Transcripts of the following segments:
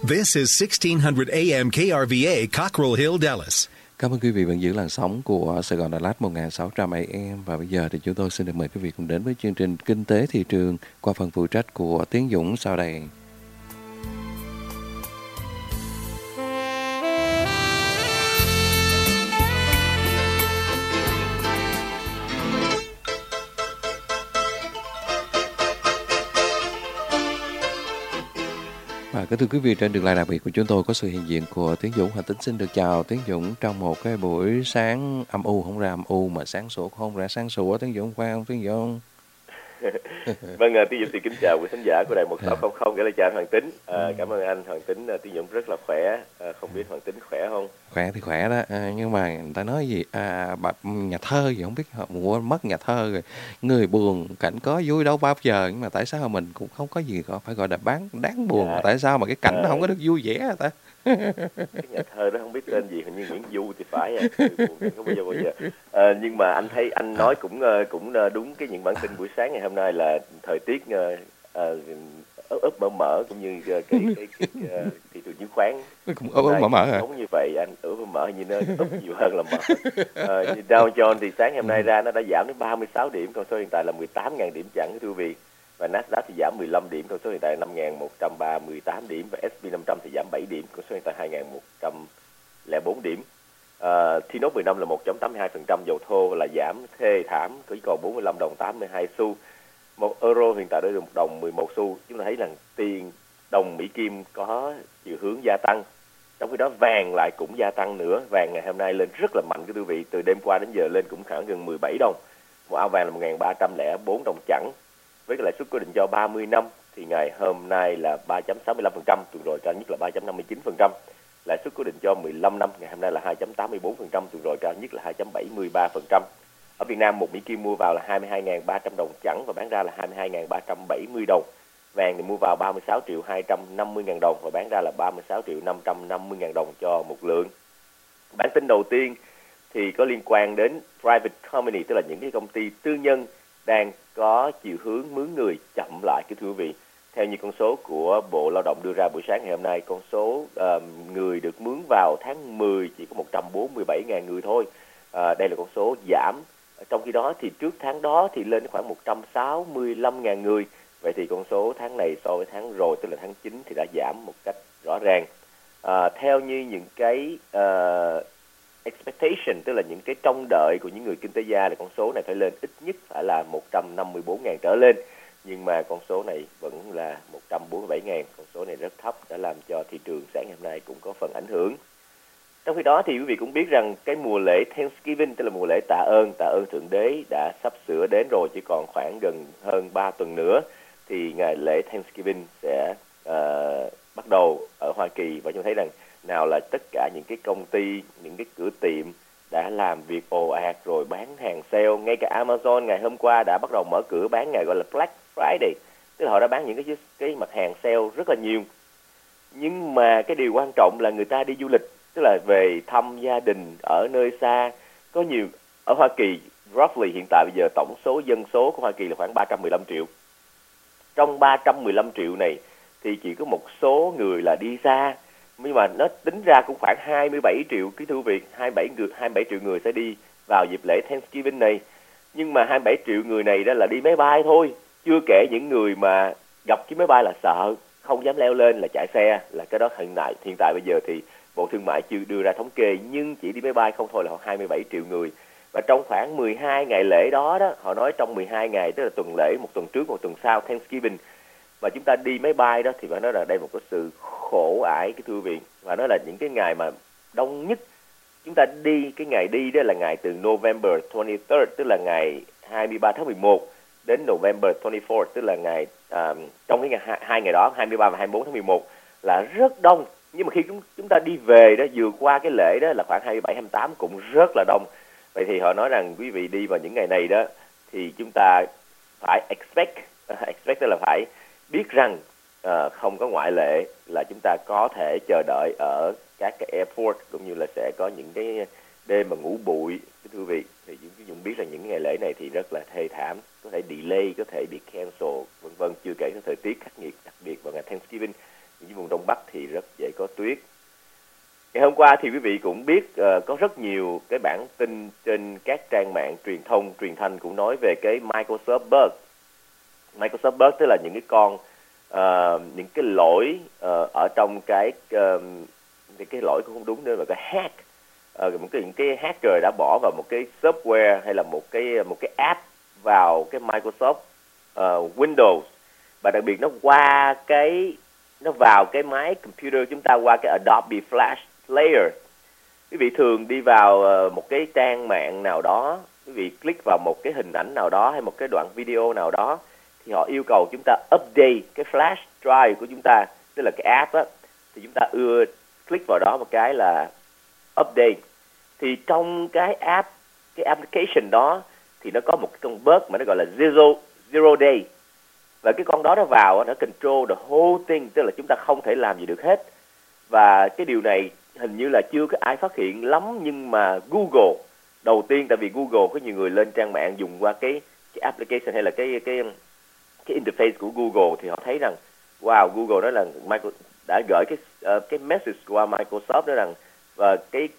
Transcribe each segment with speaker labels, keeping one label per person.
Speaker 1: This is 1600 AM KRVA, Cockrell Hill, Dallas.
Speaker 2: Cảm ơn quý vị vẫn giữ làn sóng của Sài Gòn Đà Lạt 1600 AM. Và bây giờ thì chúng tôi xin được mời quý vị cùng đến với chương trình Kinh tế thị trường qua phần phụ trách của Tiến Dũng sau đây. Kính thưa quý vị, trên đường lại đặc biệt của chúng tôi có sự hiện diện của Tiến Dũng. Hành Tính xin được chào Tiến Dũng trong một cái buổi sáng âm u, không ra âm u mà sáng sủa không ra sáng sủa. Tiến Dũng phải không Tiến Dũng?
Speaker 3: Vâng, Tiến Dũng thì kính chào quý khán giả của đài 1600, gửi lời chào Hoàng Tính. Cảm ơn anh Hoàng Tính. Tiến Dũng rất là khỏe. Không biết Hoàng Tính khỏe không?
Speaker 2: Khỏe thì khỏe đó, nhưng mà người ta nói gì nhà thơ gì không biết, quên mất nhà thơ rồi. Người buồn cảnh có vui đâu bao giờ, nhưng mà tại sao mình cũng không có gì phải gọi là đáng buồn, mà tại sao mà cái cảnh nó không có được vui vẻ hả ta?
Speaker 3: Cái nhà thơ đó không biết tên gì, hình như Nguyễn Du thì phải, buồn không bao giờ. Nhưng mà anh thấy anh nói cũng đúng cái những bản tin buổi sáng ngày hôm nay là thời tiết ướp mở cũng như cái thị trường chứng khoán
Speaker 2: cũng ướp mở hả?
Speaker 3: Giống như vậy anh, ướp mở như nó ướp nhiều hơn là mở. Như Dow Jones thì sáng hôm nay ra nó đã giảm đến 36 điểm, con số hiện tại là 18.000 điểm chặn thưa quý vị. Và Nasdaq thì giảm 15 điểm, con số hiện tại là 5.138 điểm, và S&P 500 thì giảm 7 điểm, con số hiện tại 2.104 điểm. T-Nốt 15 là 1.82%, dầu thô là giảm thê thảm, chỉ còn 45 đồng 82 xu. Một euro hiện tại đã được 1 đồng 11 xu. Chúng ta thấy là tiền đồng Mỹ Kim có chiều hướng gia tăng. Trong khi đó vàng lại cũng gia tăng nữa. Vàng ngày hôm nay lên rất là mạnh, quý vị, từ đêm qua đến giờ lên cũng khoảng gần 17 đồng. Một ao vàng là 1.304 đồng chẵn. Với cái lãi suất cố định cho 30 năm thì ngày hôm nay là 3.65%, tuần rồi cao nhất là 3.59%. Lãi suất cố định cho 15 năm ngày hôm nay là 2.84%, tuần rồi cao nhất là 2.73%. Ở Việt Nam, một Mỹ Kim mua vào là 22.300 đồng chẵn và bán ra là 22.370 đồng. Vàng thì mua vào 36 triệu 250 ngàn đồng và bán ra là 36 triệu 550 ngàn đồng cho một lượng. Bản tin đầu tiên thì có liên quan đến private company, tức là những cái công ty tư nhân đang có chiều hướng mướn người chậm lại, thưa quý vị. Theo như con số của Bộ Lao động đưa ra buổi sáng ngày hôm nay, con số người được mướn vào tháng 10 chỉ có 147.000 người thôi. Đây là con số giảm. Trong khi đó thì trước tháng đó thì lên khoảng 165.000 người. Vậy thì con số tháng này so với tháng rồi, tức là tháng 9 thì đã giảm một cách rõ ràng. Theo như những cái expectation, tức là những cái trông đợi của những người kinh tế gia, là con số này phải lên ít nhất phải là 154.000 trở lên. Nhưng mà con số này vẫn là 147.000. Con số này rất thấp, đã làm cho thị trường sáng hôm nay cũng có phần ảnh hưởng. Trong khi đó thì quý vị cũng biết rằng cái mùa lễ Thanksgiving, tức là mùa lễ tạ ơn Thượng Đế đã sắp sửa đến rồi, chỉ còn khoảng gần hơn 3 tuần nữa thì ngày lễ Thanksgiving sẽ bắt đầu ở Hoa Kỳ. Và chúng thấy rằng nào là tất cả những cái công ty, những cái cửa tiệm đã làm việc ồ ạt rồi bán hàng sale. Ngay cả Amazon ngày hôm qua đã bắt đầu mở cửa bán ngày gọi là Black Friday, tức là họ đã bán những cái mặt hàng sale rất là nhiều. Nhưng mà cái điều quan trọng là người ta đi du lịch, tức là về thăm gia đình ở nơi xa. Có nhiều ở Hoa Kỳ, roughly hiện tại bây giờ tổng số dân số của Hoa Kỳ là khoảng 315 triệu. Trong 315 triệu này thì chỉ có một số người là đi xa, nhưng mà nó tính ra cũng khoảng 27 triệu, quý thưa quý vị, 27 triệu người sẽ đi vào dịp lễ Thanksgiving này. Nhưng mà 27 triệu người này đó là đi máy bay thôi, chưa kể những người mà gặp chiếc máy bay là sợ, không dám leo lên, là chạy xe, là cái đó hiện tại bây giờ thì Bộ Thương mại chưa đưa ra thống kê, nhưng chỉ đi máy bay không thôi là 27 triệu người. Và trong khoảng 12 ngày lễ đó, họ nói trong 12 ngày, tức là tuần lễ, một tuần trước, một tuần sau Thanksgiving, mà chúng ta đi máy bay đó thì phải nói là đây một cái sự khổ ải, cái thưa quý vị. Và nó là những cái ngày mà đông nhất. Chúng ta đi, cái ngày đi đó là ngày từ November 23rd, tức là ngày 23 tháng 11, đến November 24th, tức là ngày trong cái hai ngày đó, 23 và 24 tháng 11 là rất đông. Nhưng mà khi chúng ta đi về đó, vừa qua cái lễ đó là khoảng 27, 28 cũng rất là đông. Vậy thì họ nói rằng quý vị đi vào những ngày này đó thì chúng ta phải expect tức là phải biết rằng không có ngoại lệ là chúng ta có thể chờ đợi ở các cái airport, cũng như là sẽ có những cái đêm mà ngủ bụi, thưa quý vị. Thì chúng ta biết là những ngày lễ này thì rất là thê thảm, có thể delay, có thể bị cancel, vân vân. Chưa kể cái thời tiết khắc nghiệt, đặc biệt vào ngày Thanksgiving, những vùng Đông Bắc thì rất dễ có tuyết. Ngày hôm qua thì quý vị cũng biết có rất nhiều cái bản tin trên các trang mạng truyền thông, truyền thanh cũng nói về cái Microsoft Bug. Microsoft Bug tức là những cái con những cái lỗi ở trong cái lỗi cũng không đúng nữa, mà cái hack, những cái hacker đã bỏ vào một cái software hay là một cái app vào cái Microsoft Windows, và đặc biệt nó vào cái máy computer chúng ta qua cái Adobe Flash Player. Quý vị thường đi vào một cái trang mạng nào đó, quý vị click vào một cái hình ảnh nào đó hay một cái đoạn video nào đó, thì họ yêu cầu chúng ta update cái flash drive của chúng ta, tức là cái app á, thì chúng ta click vào đó một cái là update. Thì trong cái application đó thì nó có một cái con bug mà nó gọi là zero day, và cái con đó nó vào, nó control the whole thing, tức là chúng ta không thể làm gì được hết. Và cái điều này hình như là chưa có ai phát hiện lắm, nhưng mà Google đầu tiên, tại vì Google có nhiều người lên trang mạng dùng qua cái application hay là cái interface của Google, thì họ thấy rằng wow, Google nói là đã gửi cái message qua Microsoft nói rằng và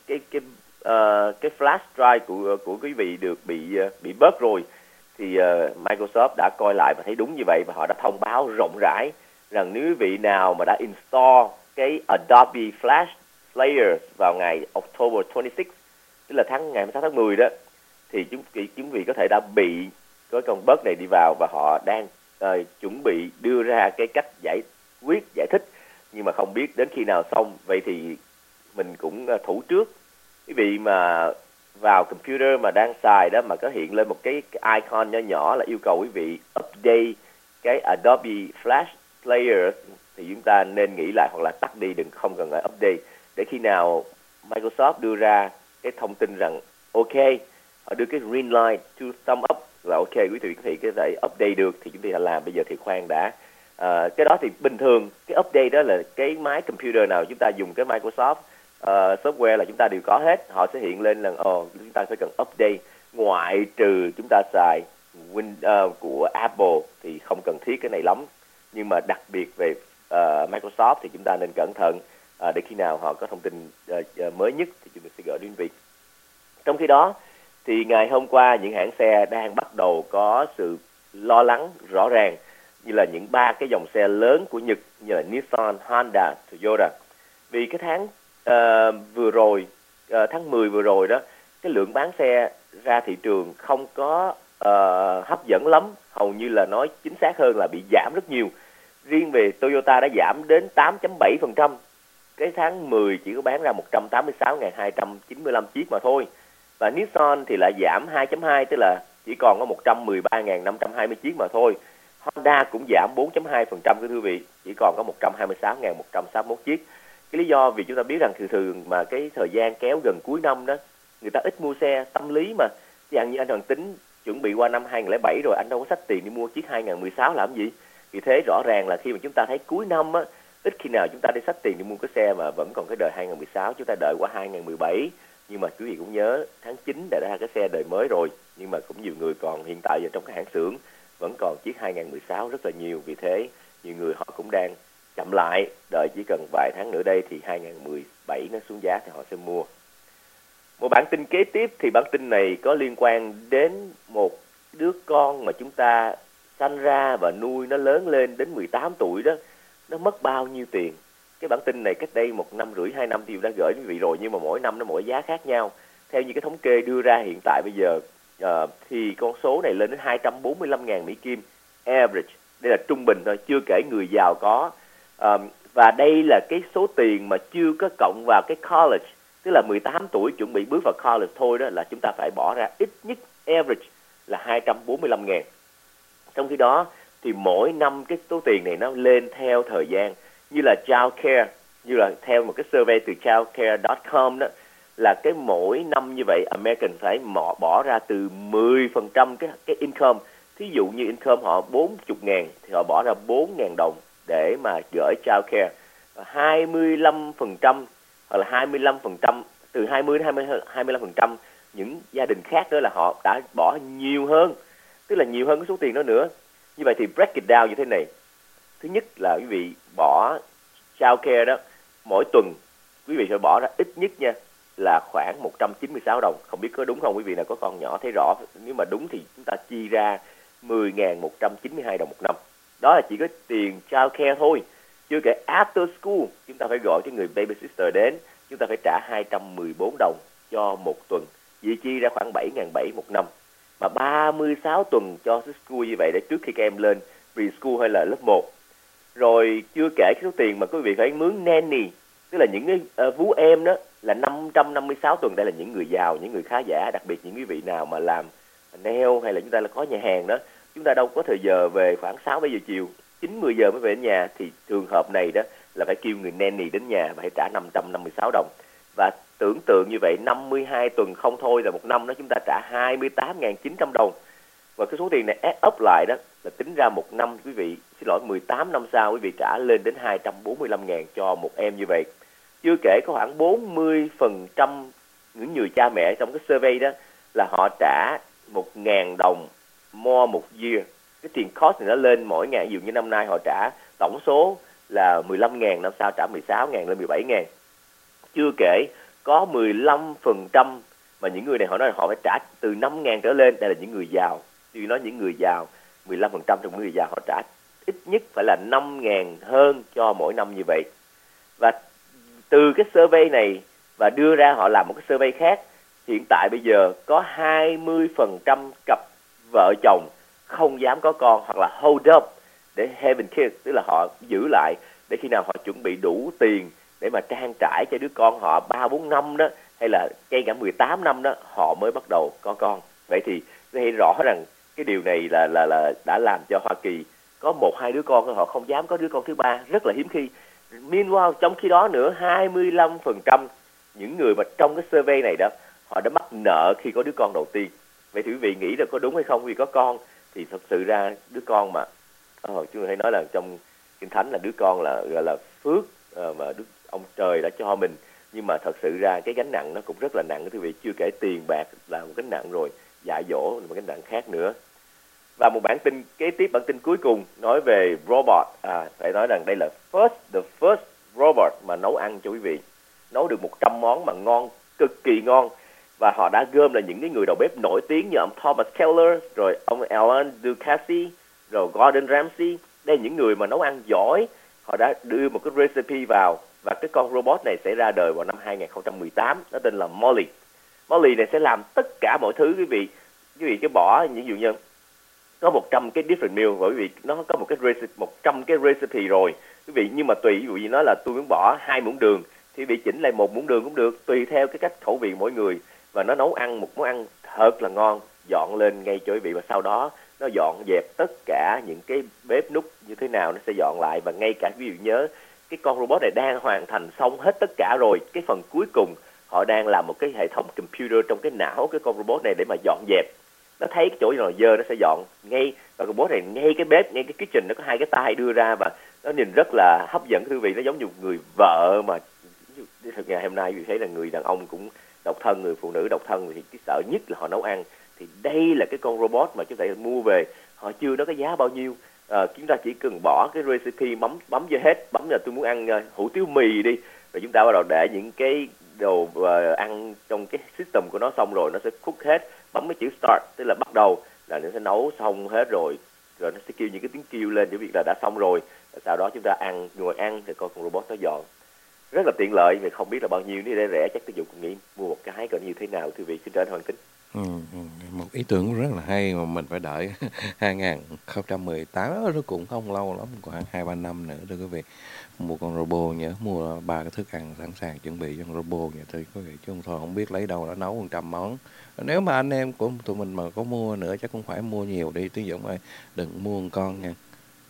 Speaker 3: cái flash drive của quý vị được bị bug rồi. Thì Microsoft đã coi lại và thấy đúng như vậy, và họ đã thông báo rộng rãi rằng nếu quý vị nào mà đã install cái Adobe Flash Player vào ngày October 26, tức là ngày 16 tháng 10 đó, thì chúng vị có thể đã bị cái con bug này đi vào, và họ đang chuẩn bị đưa ra cái cách giải thích, nhưng mà không biết đến khi nào xong. Vậy thì mình cũng thủ trước, quý vị mà vào computer mà đang xài đó mà có hiện lên một cái icon nhỏ nhỏ là yêu cầu quý vị update cái Adobe Flash Player, thì chúng ta nên nghĩ lại hoặc là tắt đi, không cần phải update, để khi nào Microsoft đưa ra cái thông tin rằng ok, họ đưa cái green light to thumb up là ok, quý vị có thể update được, thì chúng ta làm. Bây giờ thì khoan đã. Cái đó thì bình thường cái update đó là cái máy computer nào chúng ta dùng cái Microsoft software là chúng ta đều có hết, họ sẽ hiện lên là chúng ta phải cần update, ngoại trừ chúng ta xài của Apple thì không cần thiết cái này lắm. Nhưng mà đặc biệt về Microsoft thì chúng ta nên cẩn thận, để khi nào họ có thông tin mới nhất thì chúng ta sẽ gửi đến quý vị. Trong khi đó thì ngày hôm qua những hãng xe đang bắt đầu có sự lo lắng rõ ràng, như là những 3 cái dòng xe lớn của Nhật như là Nissan, Honda, Toyota. Vì cái tháng vừa rồi, tháng 10 vừa rồi đó, cái lượng bán xe ra thị trường không có hấp dẫn lắm, hầu như là nói chính xác hơn là bị giảm rất nhiều. Riêng về Toyota đã giảm đến 8.7%, cái tháng 10 chỉ có bán ra 186.295 chiếc mà thôi. Và Nissan thì lại giảm 2.2, tức là chỉ còn có 113.520 chiếc mà thôi. Honda cũng giảm 4.2% thưa quý vị, chỉ còn có 126.161 chiếc. Cái lý do vì chúng ta biết rằng thường mà cái thời gian kéo gần cuối năm đó, người ta ít mua xe, tâm lý mà. Chẳng như anh Hoàng Tính chuẩn bị qua năm 2007 rồi, anh đâu có xách tiền đi mua chiếc 2016 làm gì. Vì thế rõ ràng là khi mà chúng ta thấy cuối năm á, ít khi nào chúng ta đi xách tiền đi mua cái xe mà vẫn còn cái đời 2016, chúng ta đợi qua 2017. Nhưng mà quý vị cũng nhớ tháng 9 đã ra cái xe đời mới rồi, nhưng mà cũng nhiều người còn hiện tại ở trong cái hãng xưởng vẫn còn chiếc 2016 rất là nhiều. Vì thế nhiều người họ cũng đang chậm lại, đợi chỉ cần vài tháng nữa đây thì 2017 nó xuống giá thì họ sẽ mua. Một bản tin kế tiếp thì bản tin này có liên quan đến một đứa con mà chúng ta sanh ra và nuôi nó lớn lên đến 18 tuổi đó, nó mất bao nhiêu tiền. Cái bản tin này cách đây 1 năm rưỡi, 2 năm thì đã gửi quý vị rồi, nhưng mà mỗi năm nó mỗi giá khác nhau. Theo như cái thống kê đưa ra hiện tại bây giờ thì con số này lên đến 245.000 Mỹ Kim average. Đây là trung bình thôi, chưa kể người giàu có. Và đây là cái số tiền mà chưa có cộng vào cái college, tức là 18 tuổi chuẩn bị bước vào college thôi đó, là chúng ta phải bỏ ra ít nhất average là 245.000. Trong khi đó thì mỗi năm cái số tiền này nó lên theo thời gian, như là childcare, như là theo một cái survey từ childcare.com đó, là cái mỗi năm như vậy American phải bỏ ra từ 10% cái income. Thí dụ như income họ 40.000 thì họ bỏ ra 4.000 đồng để mà gửi childcare. 25% hoặc là 25%, từ 20 đến 25% những gia đình khác đó là họ đã bỏ nhiều hơn, tức là nhiều hơn cái số tiền đó nữa. Như vậy thì break it down như thế này. Thứ nhất là quý vị bỏ childcare đó, mỗi tuần quý vị phải bỏ ra ít nhất nha là khoảng 196 đồng. Không biết có đúng không quý vị nào có con nhỏ thấy rõ. Nếu mà đúng thì chúng ta chi ra 10.192 đồng một năm. Đó là chỉ có tiền childcare thôi. Chưa kể after school, chúng ta phải gọi cái người babysitter đến, chúng ta phải trả 214 đồng cho một tuần. Vì chi ra khoảng 7.700 một năm. Mà 36 tuần cho school như vậy để trước khi các em lên preschool hay là lớp 1. Rồi chưa kể cái số tiền mà quý vị phải mướn nanny, tức là những cái vú em đó là 556 tuần. Đây là những người giàu, những người khá giả, đặc biệt những quý vị nào mà làm nail hay là chúng ta là có nhà hàng đó, chúng ta đâu có thời giờ về khoảng 6-7 giờ chiều, 9-10 giờ mới về đến nhà, thì trường hợp này đó là phải kêu người nanny đến nhà và phải trả 556 đồng. Và tưởng tượng như vậy 52 tuần không thôi là một năm đó chúng ta trả 28.900 đồng. Và cái số tiền này add up lại đó là tính ra một năm quý vị, 18 năm sau quý vị trả lên đến 245.000 cho một em như vậy. Chưa kể có khoảng 40% những người cha mẹ trong cái survey đó là họ trả 1.000 đồng more một year. Cái tiền cost này nó lên mỗi ngày, ví dụ như năm nay họ trả tổng số là 15.000, năm sau trả 16.000 lên 17.000. Chưa kể có 15% mà những người này họ nói là họ phải trả từ 5.000 trở lên. Đây là những người giàu. Tuy nói những người giàu, 15% trong những người giàu họ trả ít nhất phải là 5.000 hơn cho mỗi năm như vậy. Và từ cái survey này và đưa ra họ làm một cái survey khác, hiện tại bây giờ có 20% cặp vợ chồng không dám có con hoặc là hold up để having kids, tức là họ giữ lại để khi nào họ chuẩn bị đủ tiền để mà trang trải cho đứa con họ 3-4 năm đó, hay là ngay cả 18 năm đó họ mới bắt đầu có con. Vậy thì thấy rõ rằng cái điều này là đã làm cho Hoa Kỳ có 1-2 đứa con thôi, họ không dám có đứa con thứ ba, rất là hiếm khi. Meanwhile, trong khi đó nữa 25% những người mà trong cái survey này đó họ đã mắc nợ khi có đứa con đầu tiên. Vậy thì quý vị nghĩ là có đúng hay không? Vì có con thì thật sự ra đứa con mà chúng tôi hay nói là trong Kinh Thánh là đứa con là gọi là phước mà ông trời đã cho mình, nhưng mà thật sự ra cái gánh nặng nó cũng rất là nặng quý vị. Chưa kể tiền bạc là một gánh nặng rồi, dạy dỗ là một gánh nặng khác nữa. Và một bản tin kế tiếp, bản tin cuối cùng nói về robot. Phải nói rằng đây là the first robot mà nấu ăn cho quý vị, nấu được 100 món mà ngon, cực kỳ ngon. Và họ đã gom là những cái người đầu bếp nổi tiếng như ông Thomas Keller, rồi ông Alan Ducasse, rồi Gordon Ramsay. Đây là những người mà nấu ăn giỏi. Họ đã đưa một cái recipe vào và cái con robot này sẽ ra đời vào năm 2018. Nó tên là Molly. Molly này sẽ làm tất cả mọi thứ quý vị. Quý vị cái bỏ ví dụ như có 100 cái different meal, bởi vì nó có một cái recipe, 100 cái recipe rồi quý vị, nhưng mà tùy, ví dụ như nói là tôi muốn bỏ 2 muỗng đường thì bị chỉnh lại 1 muỗng đường cũng được, tùy theo cái cách khẩu vị mỗi người. Và nó nấu ăn một món ăn thật là ngon, dọn lên ngay cho quý vị, và sau đó nó dọn dẹp tất cả những cái bếp núc như thế nào nó sẽ dọn lại. Và ngay cả ví dụ nhớ cái con robot này đang hoàn thành xong hết tất cả rồi, cái phần cuối cùng họ đang làm một cái hệ thống computer trong cái não cái con robot này để mà dọn dẹp. Nó thấy cái chỗ nào dơ nó sẽ dọn ngay, và robot này ngay cái bếp, ngay cái kitchen nó có 2 cái tay đưa ra, và nó nhìn rất là hấp dẫn quý vị. Nó giống như một người vợ mà thực ngày hôm nay quý vị thấy là người đàn ông cũng độc thân, người phụ nữ độc thân thì cái sợ nhất là họ nấu ăn. Thì đây là cái con robot mà chúng ta mua về, họ chưa nói cái giá bao nhiêu. Chúng ta chỉ cần bỏ cái recipe, bấm vô hết, bấm là tôi muốn ăn hủ tiếu mì đi, rồi chúng ta bắt đầu để những cái đồ ăn trong cái system của nó, xong rồi nó sẽ cook hết, bấm cái chữ start tức là bắt đầu là nó sẽ nấu xong hết rồi, rồi nó sẽ kêu những cái tiếng kêu lên để việc là đã xong rồi. Sau đó chúng ta ngồi ăn thì con robot nó dọn. Rất là tiện lợi, vì không biết là bao nhiêu, nếu để rẻ chắc tôi cũng nghĩ mua một cái còn như thế nào thưa vị. Xin trở Hoàng Tính.
Speaker 2: Một ý tưởng rất là hay mà mình phải đợi 2018 nó cũng không lâu lắm, khoảng 2-3 năm nữa thưa quý vị. Mua con robot, nhớ mua 3 cái thức ăn sẵn sàng chuẩn bị cho con robot vậy thưa quý vị, chứ không thôi không biết lấy đâu đã nấu 100 món. Nếu mà anh em của tụi mình mà có mua nữa chắc cũng phải mua nhiều đi, tí dụ ơi, đừng mua một con nha.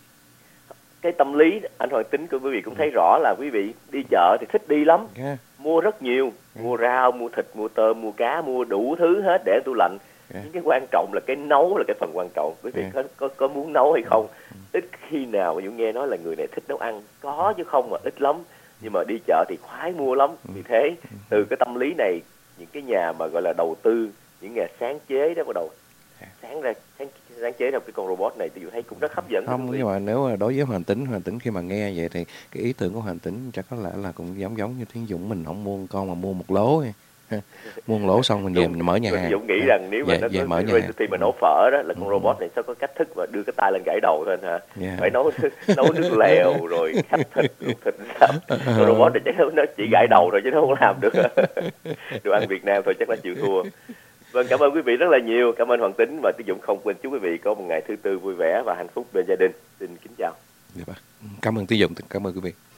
Speaker 3: Cái tâm lý anh Hoàng Tính của quý vị cũng thấy rõ là quý vị đi chợ thì thích đi lắm, mua rất nhiều, mua rau, mua thịt, mua tôm, mua cá, mua đủ thứ hết để tủ lạnh. Nhưng cái quan trọng là cái nấu là cái phần quan trọng. Quý vị có muốn nấu hay không? Ít khi nào mà Dũng nghe nói là người này thích nấu ăn, có chứ không mà ít lắm. Nhưng mà đi chợ thì khoái mua lắm. Vì thế từ cái tâm lý này, những cái nhà mà gọi là đầu tư, những nhà sáng chế đó bắt đầu sáng chế ra cái con robot này, tôi thấy cũng rất hấp dẫn.
Speaker 2: Không, nhưng mà nếu mà đối với Hoàng Tính khi mà nghe vậy thì cái ý tưởng của Hoàng Tính chắc có lẽ là cũng giống như Tiến Dũng, mình không mua con mà mua một lố ha. Mua một lố xong mình về mình mở nhà hàng.
Speaker 3: Dũng nghĩ rằng nếu mà nó
Speaker 2: về mở nhà hàng.
Speaker 3: khi mà nấu phở đó là con robot này sẽ có cách thức và đưa cái tay lên gãy đầu thôi hả? Phải nấu nước lèo rồi khách thịt sao? Con robot này chắc nó chỉ gãy đầu rồi chứ nó không làm được. Đồ ăn Việt Nam thôi chắc nó chịu thua. Vâng, cảm ơn quý vị rất là nhiều. Cảm ơn Hoàng Tính và Tiến Dũng. Không quên chúc quý vị có một ngày thứ tư vui vẻ và hạnh phúc bên gia đình. Xin kính chào.
Speaker 2: Cảm ơn Tiến Dũng, cảm ơn quý vị.